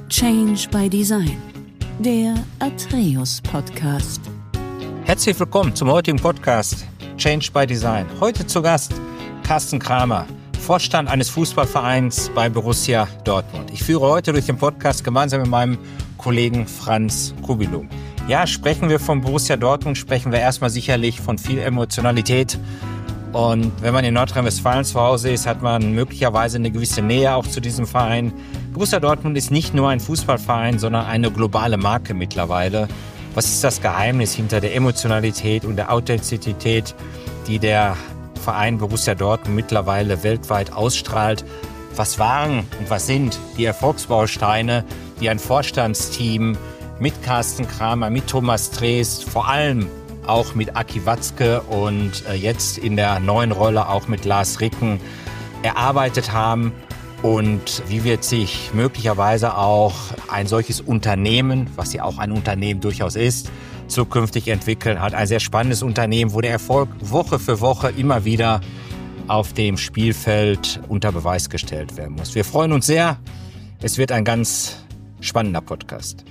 Change by Design, der Atreus Podcast. Herzlich willkommen zum heutigen Podcast Change by Design. Heute zu Gast Carsten Kramer, Vorstand eines Fußballvereins bei Borussia Dortmund. Ich führe heute durch den Podcast gemeinsam mit meinem Kollegen Franz Kubilum. Ja, sprechen wir von Borussia Dortmund, sprechen wir erstmal sicherlich von viel Emotionalität. Und wenn man in Nordrhein-Westfalen zu Hause ist, hat man möglicherweise eine gewisse Nähe auch zu diesem Verein. Borussia Dortmund ist nicht nur ein Fußballverein, sondern eine globale Marke mittlerweile. Was ist das Geheimnis hinter der Emotionalität und der Authentizität, die der Verein Borussia Dortmund mittlerweile weltweit ausstrahlt? Was waren und was sind die Erfolgsbausteine, die ein Vorstandsteam mit Carsten Kramer, mit Thomas Trees, vor allem auch mit Aki Watzke und jetzt in der neuen Rolle auch mit Lars Ricken erarbeitet haben? Und wie wird sich möglicherweise auch ein solches Unternehmen, was ja auch ein Unternehmen durchaus ist, zukünftig entwickeln? Hat ein sehr spannendes Unternehmen, wo der Erfolg Woche für Woche immer wieder auf dem Spielfeld unter Beweis gestellt werden muss. Wir freuen uns sehr. Es wird ein ganz spannender Podcast.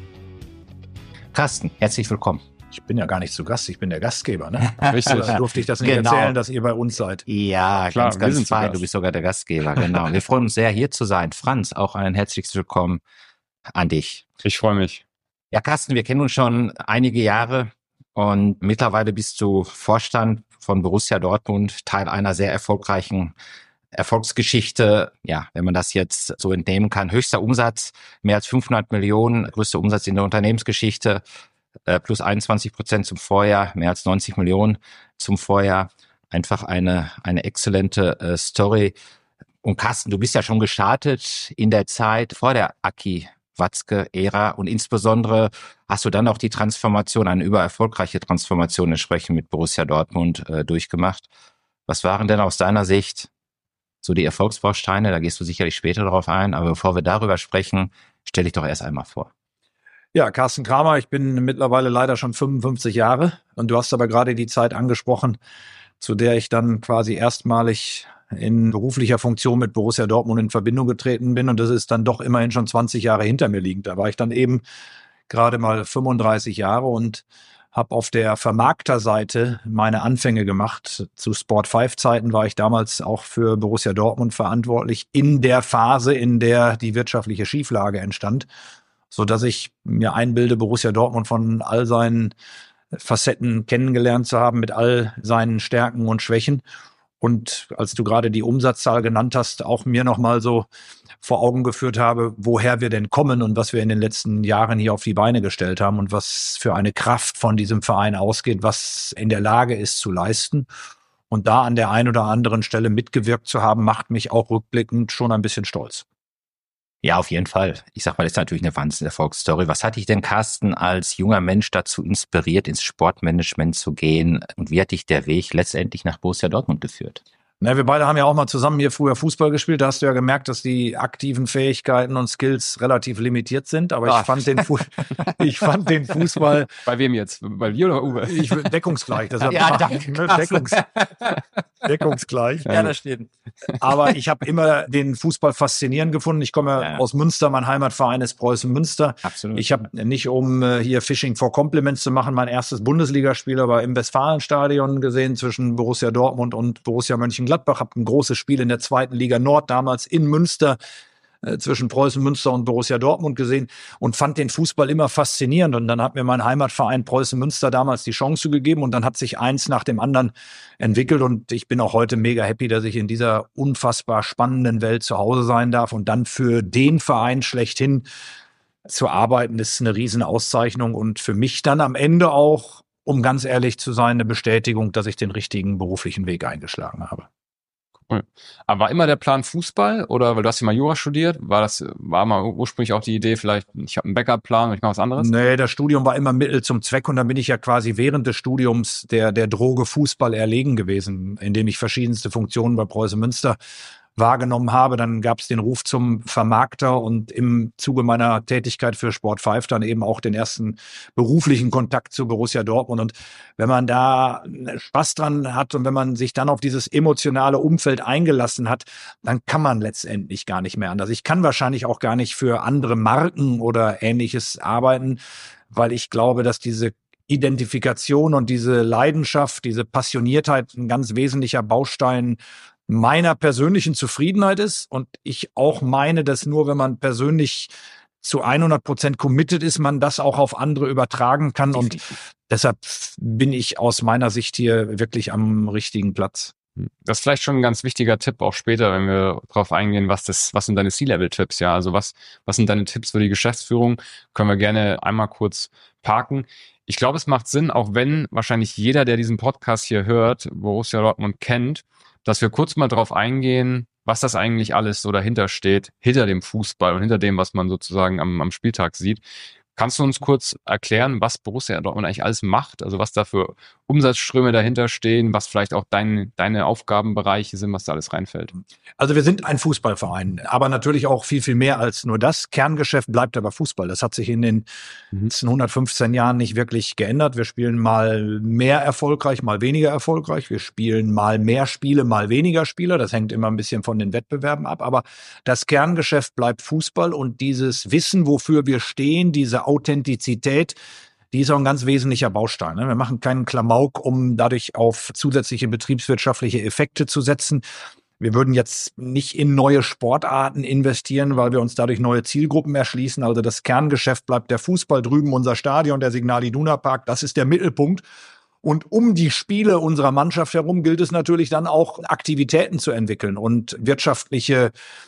Carsten, herzlich willkommen. Ich bin ja gar nicht zu Gast, ich bin der Gastgeber, ne? Richtig. Also durfte ich das nicht erzählen, dass ihr bei uns seid. Ja, klar, ganz fein. Du bist sogar der Gastgeber, genau. Wir freuen uns sehr, hier zu sein. Franz, auch ein herzliches Willkommen an dich. Ich freue mich. Ja, Carsten, wir kennen uns schon einige Jahre und mittlerweile bist du Vorstand von Borussia Dortmund, Teil einer sehr erfolgreichen Erfolgsgeschichte. Ja, wenn man das jetzt so entnehmen kann. Höchster Umsatz, mehr als 500 Millionen, größter Umsatz in der Unternehmensgeschichte. Plus 21% zum Vorjahr, mehr als 90 Millionen zum Vorjahr. Einfach eine exzellente Story. Und Carsten, du bist ja schon gestartet in der Zeit vor der Aki Watzke-Ära und insbesondere hast du dann auch die Transformation, eine übererfolgreiche Transformation entsprechend mit Borussia Dortmund durchgemacht. Was waren denn aus deiner Sicht so die Erfolgsbausteine? Da gehst du sicherlich später darauf ein, aber bevor wir darüber sprechen, stell dich doch erst einmal vor. Ja, Carsten Kramer, ich bin mittlerweile leider schon 55 Jahre und du hast aber gerade die Zeit angesprochen, zu der ich dann quasi erstmalig in beruflicher Funktion mit Borussia Dortmund in Verbindung getreten bin und das ist dann doch immerhin schon 20 Jahre hinter mir liegend. Da war ich dann eben gerade mal 35 Jahre und habe auf der Vermarkterseite meine Anfänge gemacht. Zu Sport5-Zeiten war ich damals auch für Borussia Dortmund verantwortlich in der Phase, in der die wirtschaftliche Schieflage entstand, so dass ich mir einbilde, Borussia Dortmund von all seinen Facetten kennengelernt zu haben, mit all seinen Stärken und Schwächen. Und als du gerade die Umsatzzahl genannt hast, auch mir nochmal so vor Augen geführt habe, woher wir denn kommen und was wir in den letzten Jahren hier auf die Beine gestellt haben und was für eine Kraft von diesem Verein ausgeht, was in der Lage ist zu leisten. Und da an der einen oder anderen Stelle mitgewirkt zu haben, macht mich auch rückblickend schon ein bisschen stolz. Ja, auf jeden Fall. Ich sag mal, das ist natürlich eine Wahnsinns-Erfolgsstory. Was hat dich denn, Carsten, als junger Mensch dazu inspiriert, ins Sportmanagement zu gehen? Und wie hat dich der Weg letztendlich nach Borussia Dortmund geführt? Na, wir beide haben ja auch mal zusammen hier früher Fußball gespielt. Da hast du ja gemerkt, dass die aktiven Fähigkeiten und Skills relativ limitiert sind. Aber ich fand den Fußball. Bei wem jetzt? Bei dir oder Uwe? Deckungsgleich. Das Ja, danke. Deckungsgleich. Ja, das stimmt. Aber ich habe immer den Fußball faszinierend gefunden. Ich komme aus Münster, mein Heimatverein ist Preußen Münster. Absolut. Ich habe nicht, um hier Fishing for Compliments zu machen, mein erstes Bundesligaspiel aber im Westfalenstadion gesehen zwischen Borussia Dortmund und Borussia Mönchengladbach. Habe ein großes Spiel in der 2. Liga Nord damals in Münster zwischen Preußen Münster und Borussia Dortmund gesehen und fand den Fußball immer faszinierend. Und dann hat mir mein Heimatverein Preußen Münster damals die Chance gegeben und dann hat sich eins nach dem anderen entwickelt. Und ich bin auch heute mega happy, dass ich in dieser unfassbar spannenden Welt zu Hause sein darf und dann für den Verein schlechthin zu arbeiten, ist eine Riesenauszeichnung und für mich dann am Ende auch, um ganz ehrlich zu sein, eine Bestätigung, dass ich den richtigen beruflichen Weg eingeschlagen habe. Cool. Aber war immer der Plan Fußball oder, weil du hast ja mal Jura studiert, war mal ursprünglich auch die Idee, vielleicht, ich habe einen Backup-Plan und ich mache was anderes? Nee, das Studium war immer Mittel zum Zweck und dann bin ich ja quasi während des Studiums der Droge Fußball erlegen gewesen, indem ich verschiedenste Funktionen bei Preußen Münster wahrgenommen habe. Dann gab es den Ruf zum Vermarkter und im Zuge meiner Tätigkeit für Sport 5 dann eben auch den ersten beruflichen Kontakt zu Borussia Dortmund. Und wenn man da Spaß dran hat und wenn man sich dann auf dieses emotionale Umfeld eingelassen hat, dann kann man letztendlich gar nicht mehr anders. Ich kann wahrscheinlich auch gar nicht für andere Marken oder Ähnliches arbeiten, weil ich glaube, dass diese Identifikation und diese Leidenschaft, diese Passioniertheit ein ganz wesentlicher Baustein meiner persönlichen Zufriedenheit ist. Und ich auch meine, dass nur wenn man persönlich zu 100% committed ist, man das auch auf andere übertragen kann. Und deshalb bin ich aus meiner Sicht hier wirklich am richtigen Platz. Das ist vielleicht schon ein ganz wichtiger Tipp auch später, wenn wir darauf eingehen, was sind deine C-Level-Tipps, ja? Also was sind deine Tipps für die Geschäftsführung? Können wir gerne einmal kurz parken. Ich glaube, es macht Sinn, auch wenn wahrscheinlich jeder, der diesen Podcast hier hört, Borussia Dortmund kennt, dass wir kurz mal drauf eingehen, was das eigentlich alles so dahinter steht, hinter dem Fußball und hinter dem, was man sozusagen am Spieltag sieht. Kannst du uns kurz erklären, was Borussia Dortmund eigentlich alles macht? Also was da für Umsatzströme dahinter stehen, was vielleicht auch deine Aufgabenbereiche sind, was da alles reinfällt? Also wir sind ein Fußballverein, aber natürlich auch viel, viel mehr als nur das. Kerngeschäft bleibt aber Fußball. Das hat sich in den letzten 115 Jahren nicht wirklich geändert. Wir spielen mal mehr erfolgreich, mal weniger erfolgreich. Wir spielen mal mehr Spiele, mal weniger Spiele. Das hängt immer ein bisschen von den Wettbewerben ab. Aber das Kerngeschäft bleibt Fußball und dieses Wissen, wofür wir stehen, diese Authentizität, die ist auch ein ganz wesentlicher Baustein. Wir machen keinen Klamauk, um dadurch auf zusätzliche betriebswirtschaftliche Effekte zu setzen. Wir würden jetzt nicht in neue Sportarten investieren, weil wir uns dadurch neue Zielgruppen erschließen. Also das Kerngeschäft bleibt der Fußball, drüben unser Stadion, der Signal Iduna Park. Das ist der Mittelpunkt. Und um die Spiele unserer Mannschaft herum gilt es natürlich dann auch, Aktivitäten zu entwickeln und wirtschaftliche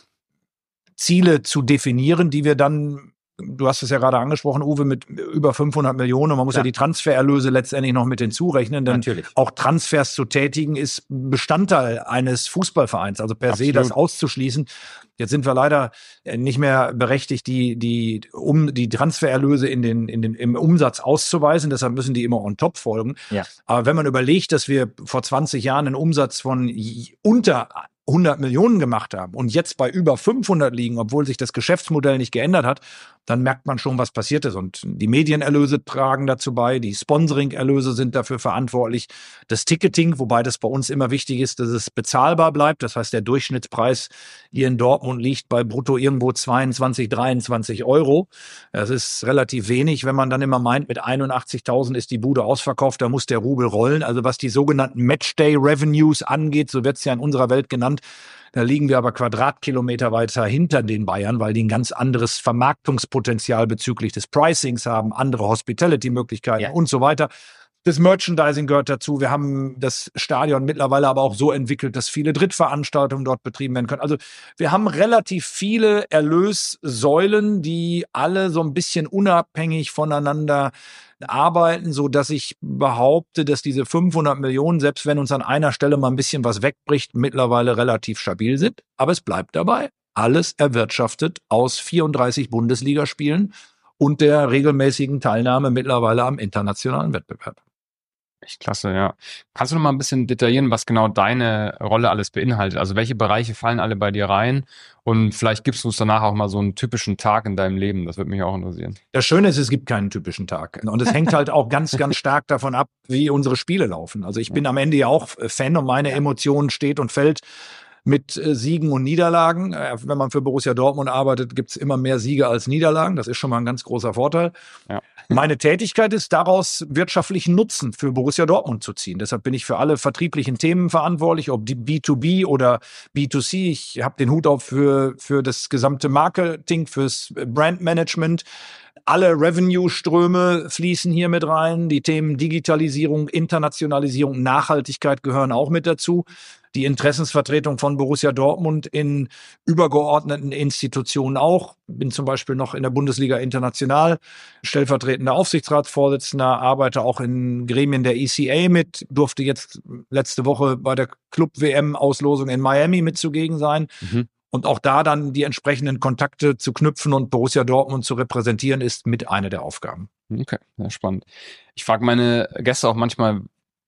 Ziele zu definieren, die wir dann, du hast es ja gerade angesprochen, Uwe, mit über 500 Millionen. Und man muss ja die Transfererlöse letztendlich noch mit hinzurechnen. Denn auch Transfers zu tätigen ist Bestandteil eines Fußballvereins. Also per se das auszuschließen. Jetzt sind wir leider nicht mehr berechtigt, die Transfererlöse im Umsatz auszuweisen. Deshalb müssen die immer on top folgen. Ja. Aber wenn man überlegt, dass wir vor 20 Jahren einen Umsatz von unter 100 Millionen gemacht haben und jetzt bei über 500 liegen, obwohl sich das Geschäftsmodell nicht geändert hat, dann merkt man schon, was passiert ist. Und die Medienerlöse tragen dazu bei, die Sponsoring-Erlöse sind dafür verantwortlich, das Ticketing, wobei das bei uns immer wichtig ist, dass es bezahlbar bleibt. Das heißt, der Durchschnittspreis hier in Dortmund liegt bei brutto irgendwo 22, 23 Euro. Das ist relativ wenig, wenn man dann immer meint, mit 81.000 ist die Bude ausverkauft, da muss der Rubel rollen. Also was die sogenannten Matchday-Revenues angeht, so wird es ja in unserer Welt genannt, da liegen wir aber Quadratkilometer weiter hinter den Bayern, weil die ein ganz anderes Vermarktungspotenzial bezüglich des Pricings haben, andere Hospitality-Möglichkeiten und so weiter. Das Merchandising gehört dazu. Wir haben das Stadion mittlerweile aber auch so entwickelt, dass viele Drittveranstaltungen dort betrieben werden können. Also wir haben relativ viele Erlössäulen, die alle so ein bisschen unabhängig voneinander arbeiten, so dass ich behaupte, dass diese 500 Millionen, selbst wenn uns an einer Stelle mal ein bisschen was wegbricht, mittlerweile relativ stabil sind. Aber es bleibt dabei. Alles erwirtschaftet aus 34 Bundesligaspielen und der regelmäßigen Teilnahme mittlerweile am internationalen Wettbewerb. Echt klasse, ja. Kannst du noch mal ein bisschen detaillieren, was genau deine Rolle alles beinhaltet? Also welche Bereiche fallen alle bei dir rein? Und vielleicht gibst du uns danach auch mal so einen typischen Tag in deinem Leben. Das würde mich auch interessieren. Das Schöne ist, es gibt keinen typischen Tag. Und es hängt halt auch ganz, ganz stark davon ab, wie unsere Spiele laufen. Also ich bin am Ende ja auch Fan und meine Emotion steht und fällt mit Siegen und Niederlagen. Wenn man für Borussia Dortmund arbeitet, gibt's immer mehr Siege als Niederlagen. Das ist schon mal ein ganz großer Vorteil. Ja. Meine Tätigkeit ist, daraus wirtschaftlichen Nutzen für Borussia Dortmund zu ziehen. Deshalb bin ich für alle vertrieblichen Themen verantwortlich, ob die B2B oder B2C. Ich habe den Hut auf für das gesamte Marketing, fürs Brandmanagement. Alle Revenue-Ströme fließen hier mit rein. Die Themen Digitalisierung, Internationalisierung, Nachhaltigkeit gehören auch mit dazu. Die Interessensvertretung von Borussia Dortmund in übergeordneten Institutionen auch. Bin zum Beispiel noch in der Bundesliga International stellvertretender Aufsichtsratsvorsitzender, arbeite auch in Gremien der ECA mit, durfte jetzt letzte Woche bei der Club-WM-Auslosung in Miami mit zugegen sein. Und auch da dann die entsprechenden Kontakte zu knüpfen und Borussia Dortmund zu repräsentieren, ist mit einer der Aufgaben. Okay, sehr spannend. Ich frage meine Gäste auch manchmal,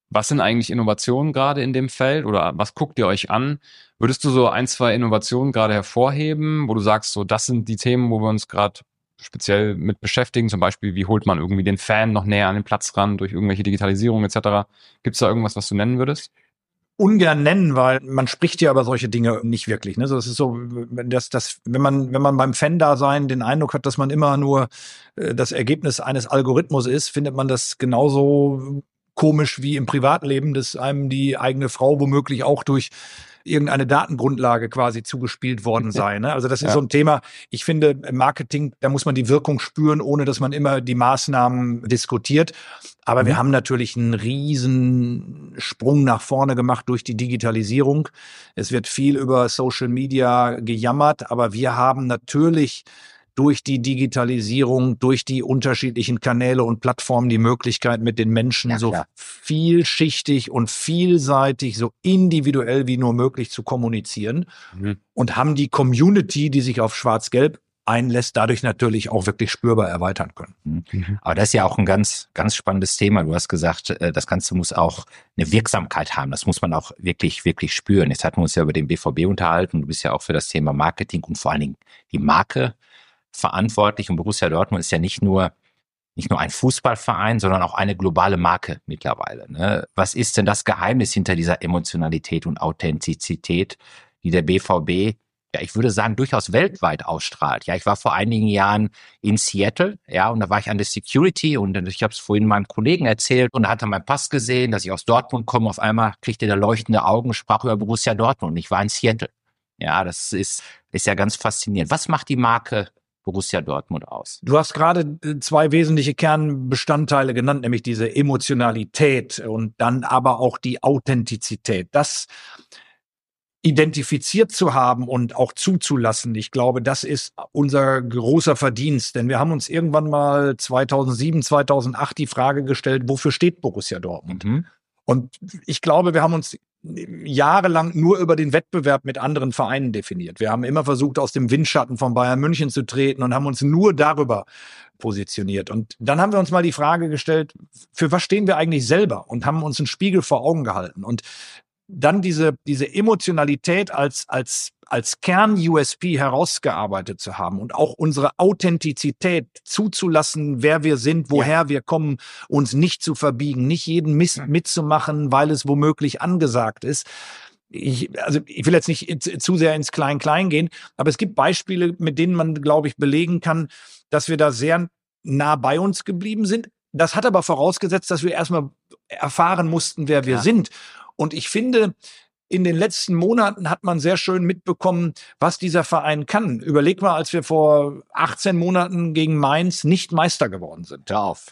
Was sind eigentlich Innovationen gerade in dem Feld oder was guckt ihr euch an? Würdest du so 1, 2 Innovationen gerade hervorheben, wo du sagst, so das sind die Themen, wo wir uns gerade speziell mit beschäftigen? Zum Beispiel, wie holt man irgendwie den Fan noch näher an den Platz ran durch irgendwelche Digitalisierung etc.? Gibt es da irgendwas, was du nennen würdest? Ungern nennen, weil man spricht ja über solche Dinge nicht wirklich. Ne? So, das ist so, wenn man beim Fan-Dasein den Eindruck hat, dass man immer nur das Ergebnis eines Algorithmus ist, findet man das genauso komisch wie im Privatleben, dass einem die eigene Frau womöglich auch durch irgendeine Datengrundlage quasi zugespielt worden sei. Ne? Also das ist so ein Thema. Ich finde, im Marketing, da muss man die Wirkung spüren, ohne dass man immer die Maßnahmen diskutiert. Aber wir haben natürlich einen riesen Sprung nach vorne gemacht durch die Digitalisierung. Es wird viel über Social Media gejammert, aber wir haben natürlich durch die Digitalisierung, durch die unterschiedlichen Kanäle und Plattformen die Möglichkeit, mit den Menschen so vielschichtig und vielseitig, so individuell wie nur möglich zu kommunizieren und haben die Community, die sich auf Schwarz-Gelb einlässt, dadurch natürlich auch wirklich spürbar erweitern können. Aber das ist ja auch ein ganz, ganz spannendes Thema. Du hast gesagt, das Ganze muss auch eine Wirksamkeit haben. Das muss man auch wirklich, wirklich spüren. Jetzt hatten wir uns ja über den BVB unterhalten. Du bist ja auch für das Thema Marketing und vor allen Dingen die Marke verantwortlich. Und Borussia Dortmund ist ja nicht nur ein Fußballverein, sondern auch eine globale Marke mittlerweile. Ne? Was ist denn das Geheimnis hinter dieser Emotionalität und Authentizität, die der BVB, ja, ich würde sagen, durchaus weltweit ausstrahlt? Ja, ich war vor einigen Jahren in Seattle, ja, und da war ich an der Security und ich habe es vorhin meinem Kollegen erzählt und da hat er meinen Pass gesehen, dass ich aus Dortmund komme. Auf einmal kriegte der leuchtende Augen, sprach über Borussia Dortmund und ich war in Seattle. Ja, das ist ja ganz faszinierend. Was macht die Marke Borussia Dortmund aus? Du hast gerade 2 wesentliche Kernbestandteile genannt, nämlich diese Emotionalität und dann aber auch die Authentizität. Das identifiziert zu haben und auch zuzulassen, ich glaube, das ist unser großer Verdienst. Denn wir haben uns irgendwann mal 2007, 2008 die Frage gestellt, wofür steht Borussia Dortmund? Und ich glaube, wir haben uns jahrelang nur über den Wettbewerb mit anderen Vereinen definiert. Wir haben immer versucht, aus dem Windschatten von Bayern München zu treten und haben uns nur darüber positioniert. Und dann haben wir uns mal die Frage gestellt, für was stehen wir eigentlich selber? Und haben uns einen Spiegel vor Augen gehalten. Und dann diese Emotionalität als Kern-USP herausgearbeitet zu haben und auch unsere Authentizität zuzulassen, wer wir sind, woher wir kommen, uns nicht zu verbiegen, nicht jeden Mist mitzumachen, weil es womöglich angesagt ist. Ich will jetzt nicht zu sehr ins Klein-Klein gehen, aber es gibt Beispiele, mit denen man, glaube ich, belegen kann, dass wir da sehr nah bei uns geblieben sind. Das hat aber vorausgesetzt, dass wir erstmal erfahren mussten, wer wir sind. Und ich finde, in den letzten Monaten hat man sehr schön mitbekommen, was dieser Verein kann. Überleg mal, als wir vor 18 Monaten gegen Mainz nicht Meister geworden sind. Hör auf.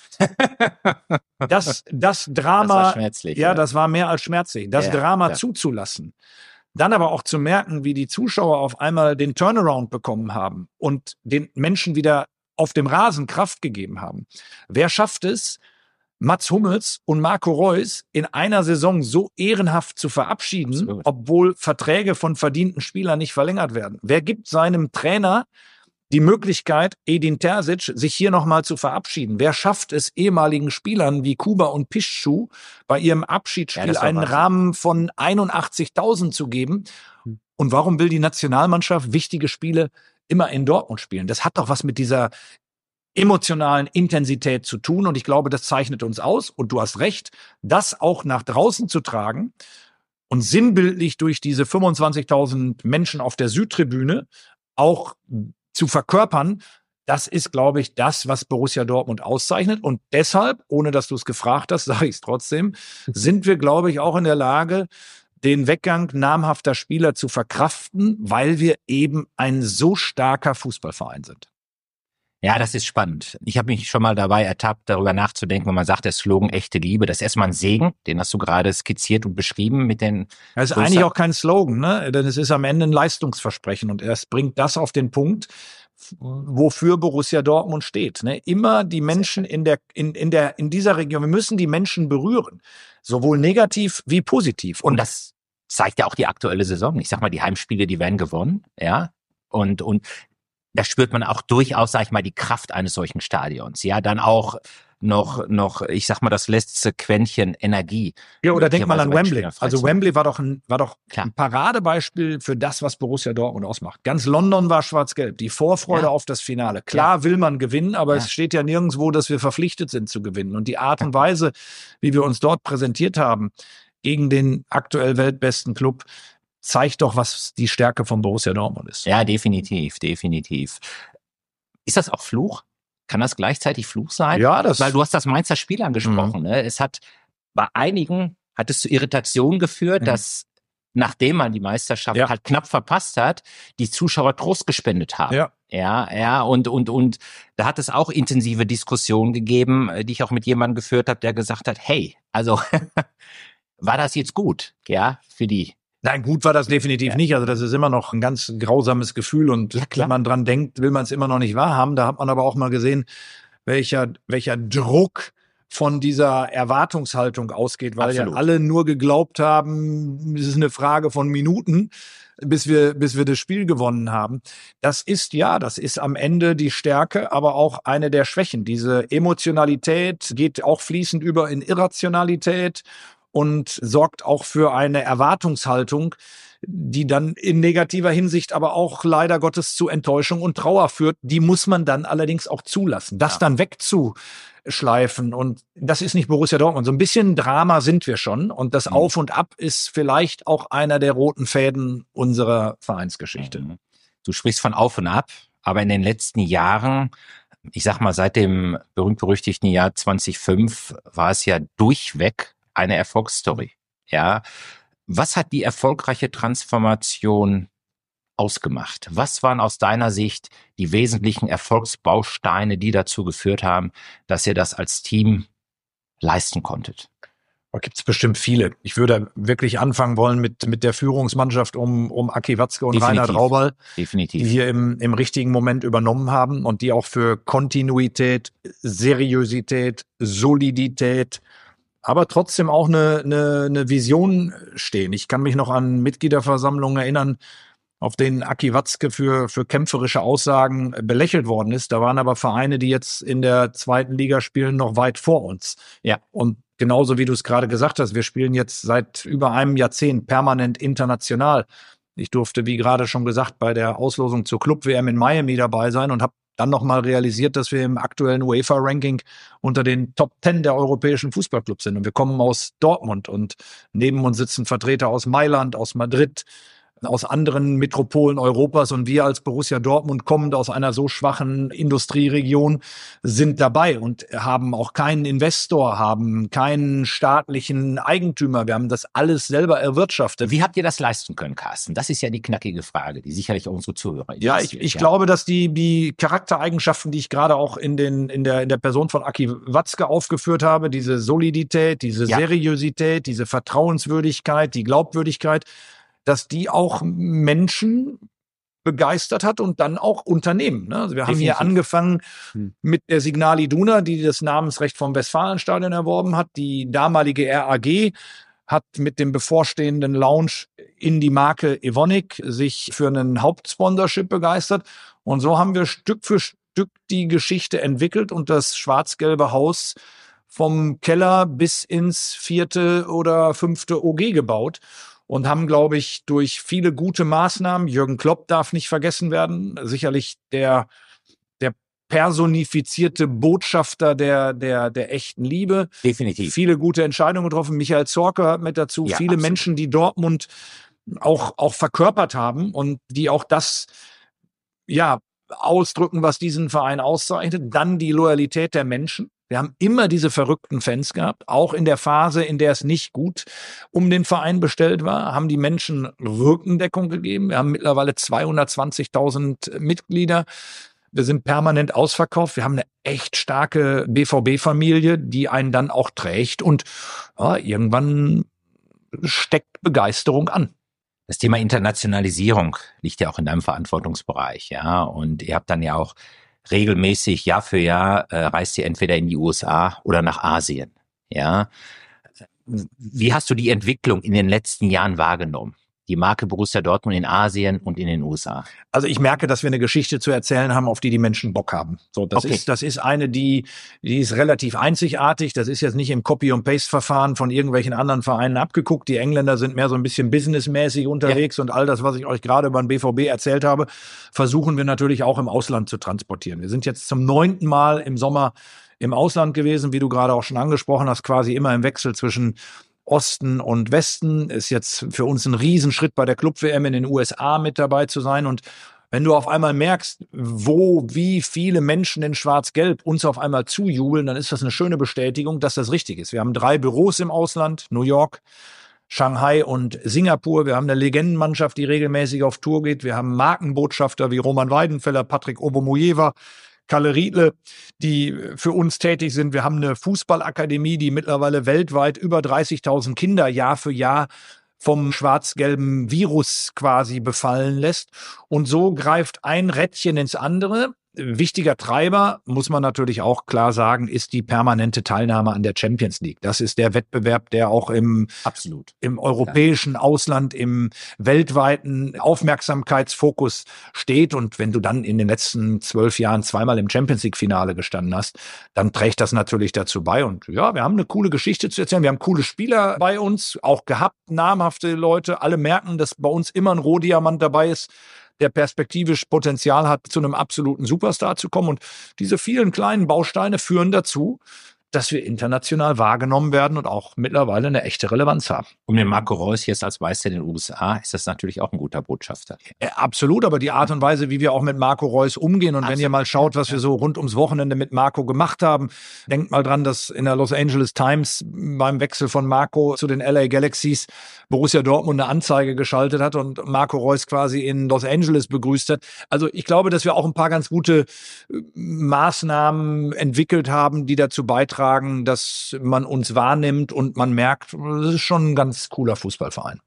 Das Drama, das war schmerzlich, das war mehr als schmerzlich. Das Drama zuzulassen. Dann aber auch zu merken, wie die Zuschauer auf einmal den Turnaround bekommen haben und den Menschen wieder auf dem Rasen Kraft gegeben haben. Wer schafft es, Mats Hummels und Marco Reus in einer Saison so ehrenhaft zu verabschieden, obwohl Verträge von verdienten Spielern nicht verlängert werden? Wer gibt seinem Trainer die Möglichkeit, Edin Terzic, sich hier nochmal zu verabschieden? Wer schafft es ehemaligen Spielern wie Kuba und Piszczek bei ihrem Abschiedsspiel einen Rahmen von 81.000 zu geben? Und warum will die Nationalmannschaft wichtige Spiele immer in Dortmund spielen? Das hat doch was mit dieser emotionalen Intensität zu tun. Und ich glaube, das zeichnet uns aus. Und du hast recht, das auch nach draußen zu tragen und sinnbildlich durch diese 25.000 Menschen auf der Südtribüne auch zu verkörpern, das ist, glaube ich, das, was Borussia Dortmund auszeichnet. Und deshalb, ohne dass du es gefragt hast, sage ich es trotzdem, sind wir, glaube ich, auch in der Lage, den Weggang namhafter Spieler zu verkraften, weil wir eben ein so starker Fußballverein sind. Ja, das ist spannend. Ich habe mich schon mal dabei ertappt, darüber nachzudenken, wenn man sagt, der Slogan echte Liebe, das ist erstmal ein Segen, den hast du gerade skizziert und beschrieben mit den... Das ist eigentlich auch kein Slogan, ne? Denn es ist am Ende ein Leistungsversprechen und es bringt das auf den Punkt, wofür Borussia Dortmund steht. Ne? Immer die Menschen in dieser Region, wir müssen die Menschen berühren, sowohl negativ wie positiv. Und das zeigt ja auch die aktuelle Saison. Ich sag mal, die Heimspiele, die werden gewonnen, ja, und da spürt man auch durchaus, sag ich mal, die Kraft eines solchen Stadions. Ja, dann auch ich sag mal, das letzte Quäntchen Energie. Ja, oder denk mal an Wembley. Spieler Also Wembley war doch ein Paradebeispiel für das, was Borussia Dortmund ausmacht. Ganz London war schwarz-gelb. Die Vorfreude auf das Finale. Klar will man gewinnen, aber es steht ja nirgendwo, dass wir verpflichtet sind zu gewinnen. Und die Art und Weise, wie wir uns dort präsentiert haben, gegen den aktuell weltbesten Club, zeigt doch, was die Stärke von Borussia Dortmund ist. Ja, definitiv. Ist das auch Fluch? Kann das gleichzeitig Fluch sein? Ja, weil du hast das Mainzer Spiel angesprochen. Ne? Es hat bei einigen hat es zu Irritationen geführt, dass nachdem man die Meisterschaft halt knapp verpasst hat, die Zuschauer Trost gespendet haben. Ja, und da hat es auch intensive Diskussionen gegeben, die ich auch mit jemandem geführt habe, der gesagt hat, hey, also war das jetzt gut, für die? Nein, gut war das definitiv nicht. Also das ist immer noch ein ganz grausames Gefühl und wenn man dran denkt, will man es immer noch nicht wahrhaben. Da hat man aber auch mal gesehen, welcher Druck von dieser Erwartungshaltung ausgeht, weil ja alle nur geglaubt haben, es ist eine Frage von Minuten, bis wir das Spiel gewonnen haben. Das ist am Ende die Stärke, aber auch eine der Schwächen. Diese Emotionalität geht auch fließend über in Irrationalität und sorgt auch für eine Erwartungshaltung, die dann in negativer Hinsicht aber auch leider Gottes zu Enttäuschung und Trauer führt. Die muss man dann allerdings auch zulassen. Das dann wegzuschleifen, und das ist nicht Borussia Dortmund. So ein bisschen Drama sind wir schon, und das Auf und Ab ist vielleicht auch einer der roten Fäden unserer Vereinsgeschichte. Du sprichst von Auf und Ab, aber in den letzten Jahren, ich sag mal seit dem berühmt-berüchtigten Jahr 2005, war es ja durchweg eine Erfolgsstory. Ja, was hat die erfolgreiche Transformation ausgemacht? Was waren aus deiner Sicht die wesentlichen Erfolgsbausteine, die dazu geführt haben, dass ihr das als Team leisten konntet? Da gibt es bestimmt viele. Ich würde wirklich anfangen wollen mit der Führungsmannschaft um Aki Watzke und Reinhard Raubal, die wir im richtigen Moment übernommen haben und die auch für Kontinuität, Seriosität, Solidität, aber trotzdem auch eine Vision stehen. Ich kann mich noch an Mitgliederversammlungen erinnern, auf denen Aki Watzke für kämpferische Aussagen belächelt worden ist. Da waren aber Vereine, die jetzt in der zweiten Liga spielen, noch weit vor uns. Ja. Und genauso wie du es gerade gesagt hast, wir spielen jetzt seit über einem Jahrzehnt permanent international. Ich durfte, wie gerade schon gesagt, bei der Auslosung zur Club-WM in Miami dabei sein und habe dann nochmal realisiert, dass wir im aktuellen UEFA-Ranking unter den Top 10 der europäischen Fußballclubs sind. Und wir kommen aus Dortmund und neben uns sitzen Vertreter aus Mailand, aus Madrid, aus anderen Metropolen Europas, und wir als Borussia Dortmund, kommend aus einer so schwachen Industrieregion, sind dabei und haben auch keinen Investor, haben keinen staatlichen Eigentümer. Wir haben das alles selber erwirtschaftet. Wie habt ihr das leisten können, Carsten? Das ist ja die knackige Frage, die sicherlich auch unsere Zuhörer interessiert. Ja, ich glaube, dass die Charaktereigenschaften, die ich gerade auch in der Person von Aki Watzke aufgeführt habe, diese Solidität, diese Seriosität, diese Vertrauenswürdigkeit, die Glaubwürdigkeit, dass die auch Menschen begeistert hat und dann auch Unternehmen. Also wir haben hier angefangen mit der Signal Iduna, die das Namensrecht vom Westfalenstadion erworben hat. Die damalige RAG hat mit dem bevorstehenden Launch in die Marke Evonik sich für einen Hauptsponsorship begeistert. Und so haben wir Stück für Stück die Geschichte entwickelt und das schwarz-gelbe Haus vom Keller bis ins 4. oder 5. OG gebaut. Und haben, glaube ich, durch viele gute Maßnahmen, Jürgen Klopp darf nicht vergessen werden, sicherlich der personifizierte Botschafter der echten Liebe. Definitiv. Viele gute Entscheidungen getroffen. Michael Zorc gehört mit dazu. Ja, viele absolut. Menschen, die Dortmund auch verkörpert haben und die auch das, ausdrücken, was diesen Verein auszeichnet. Dann die Loyalität der Menschen. Wir haben immer diese verrückten Fans gehabt, auch in der Phase, in der es nicht gut um den Verein bestellt war, haben die Menschen Rückendeckung gegeben. Wir haben mittlerweile 220.000 Mitglieder. Wir sind permanent ausverkauft. Wir haben eine echt starke BVB-Familie, die einen dann auch trägt. Und irgendwann steckt Begeisterung an. Das Thema Internationalisierung liegt ja auch in deinem Verantwortungsbereich, ja. Und ihr habt dann ja auch regelmäßig, Jahr für Jahr, reist ihr entweder in die USA oder nach Asien, ja. Wie hast du die Entwicklung in den letzten Jahren wahrgenommen? die Marke Borussia Dortmund in Asien und in den USA? Also ich merke, dass wir eine Geschichte zu erzählen haben, auf die die Menschen Bock haben. So, das ist eine, die ist relativ einzigartig. Das ist jetzt nicht im Copy-and-Paste-Verfahren von irgendwelchen anderen Vereinen abgeguckt. Die Engländer sind mehr so ein bisschen businessmäßig unterwegs und all das, was ich euch gerade über den BVB erzählt habe, versuchen wir natürlich auch im Ausland zu transportieren. Wir sind jetzt zum 9. Mal im Sommer im Ausland gewesen, wie du gerade auch schon angesprochen hast, quasi immer im Wechsel zwischen Osten und Westen. Ist jetzt für uns ein Riesenschritt bei der Club-WM in den USA mit dabei zu sein. Und wenn du auf einmal merkst, wie viele Menschen in Schwarz-Gelb uns auf einmal zujubeln, dann ist das eine schöne Bestätigung, dass das richtig ist. Wir haben 3 Büros im Ausland, New York, Shanghai und Singapur. Wir haben eine Legendenmannschaft, die regelmäßig auf Tour geht. Wir haben Markenbotschafter wie Roman Weidenfeller, Patrick Obomoyeva, Kalle Riedle, die für uns tätig sind. Wir haben eine Fußballakademie, die mittlerweile weltweit über 30.000 Kinder Jahr für Jahr vom schwarz-gelben Virus quasi befallen lässt. Und so greift ein Rädchen ins andere. Wichtiger Treiber, muss man natürlich auch klar sagen, ist die permanente Teilnahme an der Champions League. Das ist der Wettbewerb, der auch im europäischen Ausland, im weltweiten Aufmerksamkeitsfokus steht. Und wenn du dann in den letzten 12 Jahren zweimal im Champions League-Finale gestanden hast, dann trägt das natürlich dazu bei. Und ja, wir haben eine coole Geschichte zu erzählen. Wir haben coole Spieler bei uns, auch gehabt, namhafte Leute. Alle merken, dass bei uns immer ein Rohdiamant dabei ist, der perspektivisch Potenzial hat, zu einem absoluten Superstar zu kommen. Und diese vielen kleinen Bausteine führen dazu, dass wir international wahrgenommen werden und auch mittlerweile eine echte Relevanz haben. Um den Marco Reus jetzt als Meister in den USA ist das natürlich auch ein guter Botschafter. Absolut, aber die Art und Weise, wie wir auch mit Marco Reus umgehen und wenn ihr mal schaut, was wir so rund ums Wochenende mit Marco gemacht haben, denkt mal dran, dass in der Los Angeles Times beim Wechsel von Marco zu den LA Galaxies Borussia Dortmund eine Anzeige geschaltet hat und Marco Reus quasi in Los Angeles begrüßt hat. Also ich glaube, dass wir auch ein paar ganz gute Maßnahmen entwickelt haben, die dazu beitragen, dass man uns wahrnimmt und man merkt, das ist schon ein ganz cooler Fußballverein.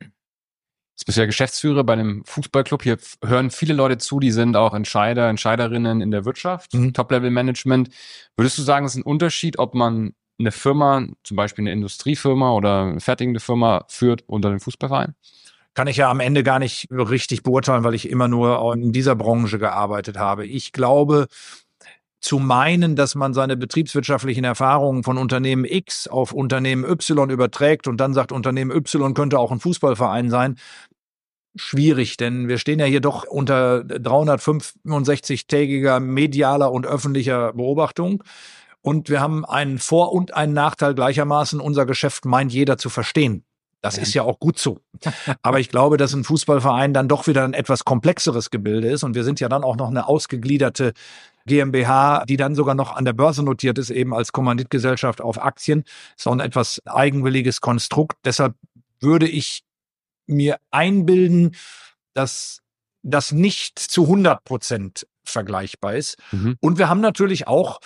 Jetzt bist du ja Geschäftsführer bei einem Fußballclub. Hier hören viele Leute zu, die sind auch Entscheider, Entscheiderinnen in der Wirtschaft, Top-Level-Management. Würdest du sagen, es ist ein Unterschied, ob man eine Firma, zum Beispiel eine Industriefirma oder eine fertigende Firma führt unter dem Fußballverein? Kann ich ja am Ende gar nicht richtig beurteilen, weil ich immer nur in dieser Branche gearbeitet habe. Ich glaube, zu meinen, dass man seine betriebswirtschaftlichen Erfahrungen von Unternehmen X auf Unternehmen Y überträgt und dann sagt, Unternehmen Y könnte auch ein Fußballverein sein, schwierig, denn wir stehen ja hier doch unter 365-tägiger medialer und öffentlicher Beobachtung und wir haben einen Vor- und einen Nachteil gleichermaßen. Unser Geschäft meint jeder zu verstehen. Das ist ja auch gut so. Aber ich glaube, dass ein Fußballverein dann doch wieder ein etwas komplexeres Gebilde ist und wir sind ja dann auch noch eine ausgegliederte GmbH, die dann sogar noch an der Börse notiert ist, eben als Kommanditgesellschaft auf Aktien. Ist auch ein etwas eigenwilliges Konstrukt. Deshalb würde ich mir einbilden, dass das nicht zu 100% vergleichbar ist. Und wir haben natürlich auch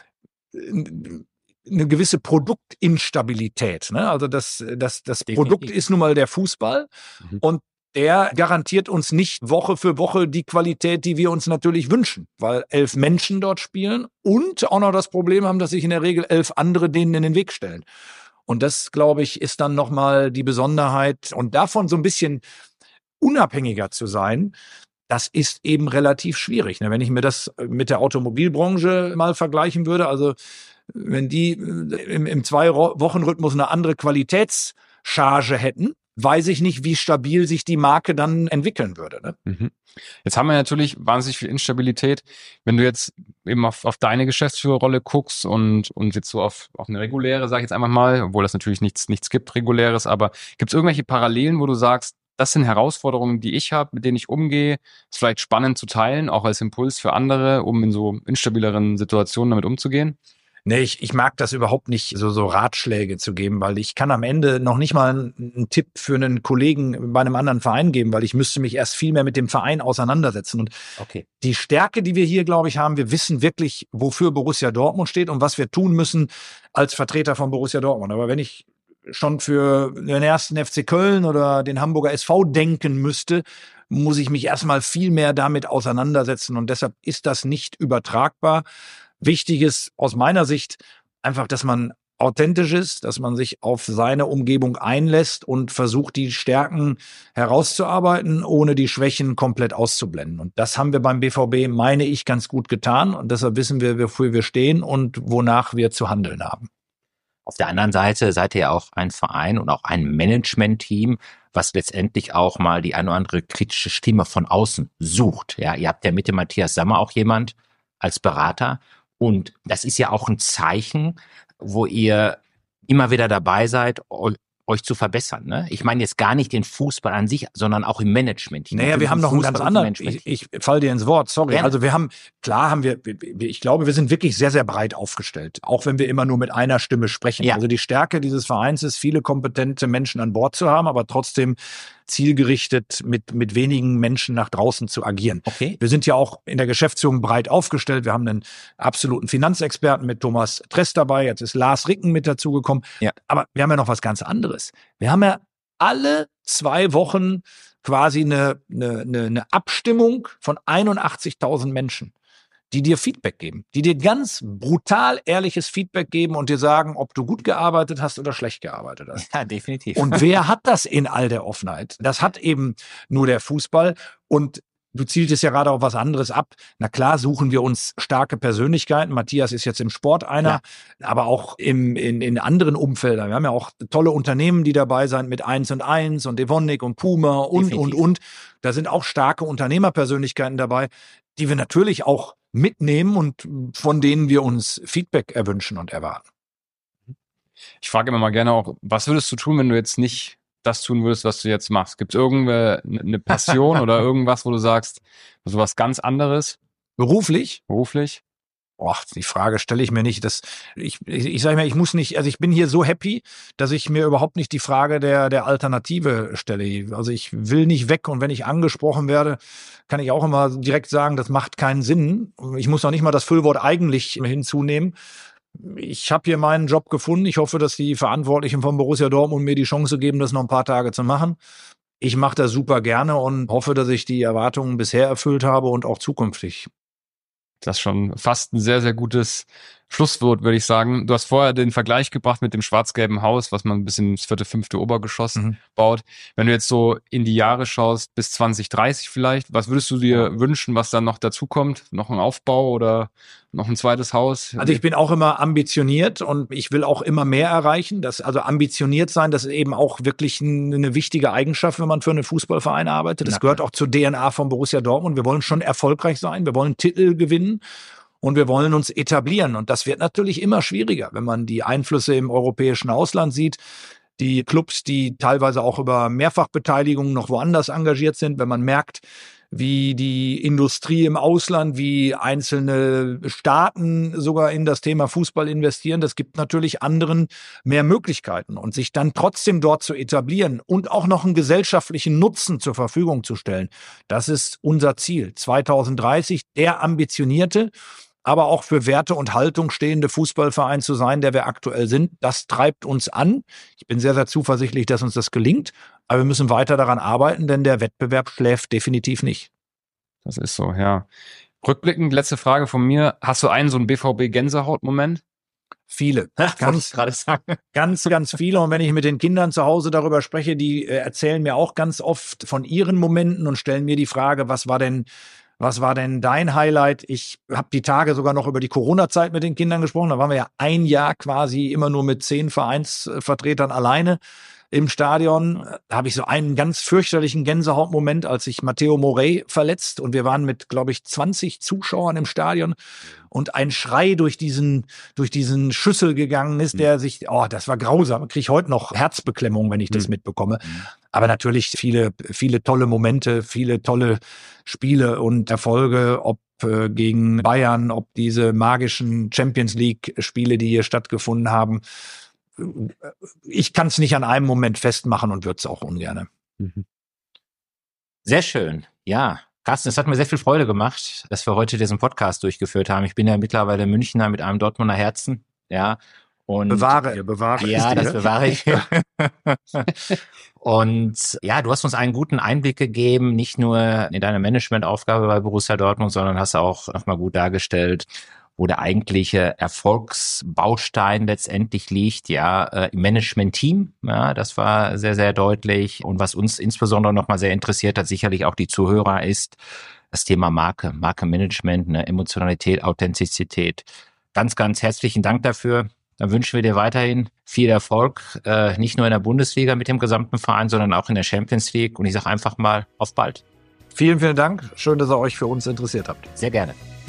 eine gewisse Produktinstabilität. Ne? Also das Produkt ist nun mal der Fußball und der garantiert uns nicht Woche für Woche die Qualität, die wir uns natürlich wünschen, weil 11 Menschen dort spielen und auch noch das Problem haben, dass sich in der Regel 11 andere denen in den Weg stellen. Und das, glaube ich, ist dann nochmal die Besonderheit und davon so ein bisschen unabhängiger zu sein, das ist eben relativ schwierig. Wenn ich mir das mit der Automobilbranche mal vergleichen würde, also wenn die im 2-Wochen-Rhythmus eine andere Qualitätscharge hätten, weiß ich nicht, wie stabil sich die Marke dann entwickeln würde. Ne? Jetzt haben wir natürlich wahnsinnig viel Instabilität. Wenn du jetzt eben auf deine Geschäftsführerrolle guckst und jetzt so auf eine reguläre, sag ich jetzt einfach mal, obwohl das natürlich nichts gibt, reguläres, aber gibt es irgendwelche Parallelen, wo du sagst, das sind Herausforderungen, die ich habe, mit denen ich umgehe, ist vielleicht spannend zu teilen, auch als Impuls für andere, um in so instabileren Situationen damit umzugehen? Nee, ich mag das überhaupt nicht, so Ratschläge zu geben, weil ich kann am Ende noch nicht mal einen Tipp für einen Kollegen bei einem anderen Verein geben, weil ich müsste mich erst viel mehr mit dem Verein auseinandersetzen. Und die Stärke, die wir hier, glaube ich, haben, wir wissen wirklich, wofür Borussia Dortmund steht und was wir tun müssen als Vertreter von Borussia Dortmund. Aber wenn ich schon für den ersten FC Köln oder den Hamburger SV denken müsste, muss ich mich erstmal viel mehr damit auseinandersetzen und deshalb ist das nicht übertragbar. Wichtig ist aus meiner Sicht einfach, dass man authentisch ist, dass man sich auf seine Umgebung einlässt und versucht, die Stärken herauszuarbeiten, ohne die Schwächen komplett auszublenden. Und das haben wir beim BVB, meine ich, ganz gut getan. Und deshalb wissen wir, wofür wir stehen und wonach wir zu handeln haben. Auf der anderen Seite seid ihr ja auch ein Verein und auch ein Management-Team, was letztendlich auch mal die eine oder andere kritische Stimme von außen sucht. Ja, ihr habt ja mit dem Matthias Sammer auch jemand als Berater. Und das ist ja auch ein Zeichen, wo ihr immer wieder dabei seid, euch zu verbessern. Ne? Ich meine jetzt gar nicht den Fußball an sich, sondern auch im Management. Naja, wir haben noch einen ganz anderen. Ich falle dir ins Wort, sorry. Ja. Also ich glaube, wir sind wirklich sehr, sehr breit aufgestellt. Auch wenn wir immer nur mit einer Stimme sprechen. Ja. Also die Stärke dieses Vereins ist, viele kompetente Menschen an Bord zu haben, aber trotzdem zielgerichtet mit wenigen Menschen nach draußen zu agieren. Okay. Wir sind ja auch in der Geschäftsführung breit aufgestellt. Wir haben einen absoluten Finanzexperten mit Thomas Tress dabei. Jetzt ist Lars Ricken mit dazugekommen. Ja. Aber wir haben ja noch was ganz anderes. Wir haben ja alle 2 Wochen quasi eine Abstimmung von 81.000 Menschen, die dir Feedback geben, die dir ganz brutal ehrliches Feedback geben und dir sagen, ob du gut gearbeitet hast oder schlecht gearbeitet hast. Ja, definitiv. Und wer hat das in all der Offenheit? Das hat eben nur der Fußball. Und du zieltest ja gerade auf was anderes ab. Na klar, suchen wir uns starke Persönlichkeiten. Matthias ist jetzt im Sport einer, aber auch in anderen Umfeldern. Wir haben ja auch tolle Unternehmen, die dabei sind mit 1&1 und Evonik und Puma und. Da sind auch starke Unternehmerpersönlichkeiten dabei, die wir natürlich auch mitnehmen und von denen wir uns Feedback erwünschen und erwarten. Ich frage immer mal gerne auch, was würdest du tun, wenn du jetzt nicht das tun würdest, was du jetzt machst? Gibt es irgendeine Passion oder irgendwas, wo du sagst, so was ganz anderes? Beruflich? Och, die Frage stelle ich mir nicht. Ich sage mir, ich muss nicht, also ich bin hier so happy, dass ich mir überhaupt nicht die Frage der Alternative stelle. Also ich will nicht weg und wenn ich angesprochen werde, kann ich auch immer direkt sagen, das macht keinen Sinn. Ich muss noch nicht mal das Füllwort eigentlich hinzunehmen. Ich habe hier meinen Job gefunden. Ich hoffe, dass die Verantwortlichen von Borussia Dortmund mir die Chance geben, das noch ein paar Tage zu machen. Ich mache das super gerne und hoffe, dass ich die Erwartungen bisher erfüllt habe und auch zukünftig. Das ist schon fast ein sehr, sehr gutes Schlusswort, würde ich sagen. Du hast vorher den Vergleich gebracht mit dem schwarz-gelben Haus, was man ein bisschen ins 4., 5. Obergeschoss baut. Wenn du jetzt so in die Jahre schaust, bis 2030 vielleicht, was würdest du dir wünschen, was dann noch dazukommt? Noch ein Aufbau oder noch ein zweites Haus? Also ich bin auch immer ambitioniert und ich will auch immer mehr erreichen. Also ambitioniert sein, das ist eben auch wirklich eine wichtige Eigenschaft, wenn man für einen Fußballverein arbeitet. Das gehört auch zur DNA von Borussia Dortmund. Wir wollen schon erfolgreich sein, wir wollen Titel gewinnen. Und wir wollen uns etablieren. Und das wird natürlich immer schwieriger, wenn man die Einflüsse im europäischen Ausland sieht. Die Clubs, die teilweise auch über Mehrfachbeteiligung noch woanders engagiert sind, wenn man merkt, wie die Industrie im Ausland, wie einzelne Staaten sogar in das Thema Fußball investieren, das gibt natürlich anderen mehr Möglichkeiten. Und sich dann trotzdem dort zu etablieren und auch noch einen gesellschaftlichen Nutzen zur Verfügung zu stellen, das ist unser Ziel. 2030 der ambitionierte, aber auch für Werte und Haltung stehende Fußballverein zu sein, der wir aktuell sind. Das treibt uns an. Ich bin sehr, sehr zuversichtlich, dass uns das gelingt. Aber wir müssen weiter daran arbeiten, denn der Wettbewerb schläft definitiv nicht. Das ist so, ja. Rückblickend, letzte Frage von mir. Hast du so einen BVB-Gänsehaut-Moment? Viele. Ganz viele. Und wenn ich mit den Kindern zu Hause darüber spreche, die erzählen mir auch ganz oft von ihren Momenten und stellen mir die Frage, was war denn dein Highlight? Ich habe die Tage sogar noch über die Corona-Zeit mit den Kindern gesprochen. Da waren wir ja ein Jahr quasi immer nur mit 10 Vereinsvertretern alleine im Stadion. Da habe ich so einen ganz fürchterlichen Gänsehautmoment, als sich Matteo Morey verletzt und wir waren mit, glaube ich, 20 Zuschauern im Stadion und ein Schrei durch diesen Schüssel gegangen ist, der sich, das war grausam. Kriege ich heute noch Herzbeklemmung, wenn ich das mitbekomme. Aber natürlich viele, viele tolle Momente, viele tolle Spiele und Erfolge, ob gegen Bayern, ob diese magischen Champions-League-Spiele, die hier stattgefunden haben. Ich kann es nicht an einem Moment festmachen und würde es auch ungern. Sehr schön. Ja, Carsten, es hat mir sehr viel Freude gemacht, dass wir heute diesen Podcast durchgeführt haben. Ich bin ja mittlerweile Münchner mit einem Dortmunder Herzen. Ja. Und bewahre. Ja, das bewahre ich. Und ja, du hast uns einen guten Einblick gegeben, nicht nur in deine Managementaufgabe bei Borussia Dortmund, sondern hast auch nochmal gut dargestellt, wo der eigentliche Erfolgsbaustein letztendlich liegt, im Management-Team. Ja, das war sehr, sehr deutlich. Und was uns insbesondere nochmal sehr interessiert hat, sicherlich auch die Zuhörer, ist das Thema Markenmanagement, Emotionalität, Authentizität. Ganz, ganz herzlichen Dank dafür. Dann wünschen wir dir weiterhin viel Erfolg, nicht nur in der Bundesliga mit dem gesamten Verein, sondern auch in der Champions League. Und ich sage einfach mal, auf bald. Vielen, vielen Dank. Schön, dass ihr euch für uns interessiert habt. Sehr gerne.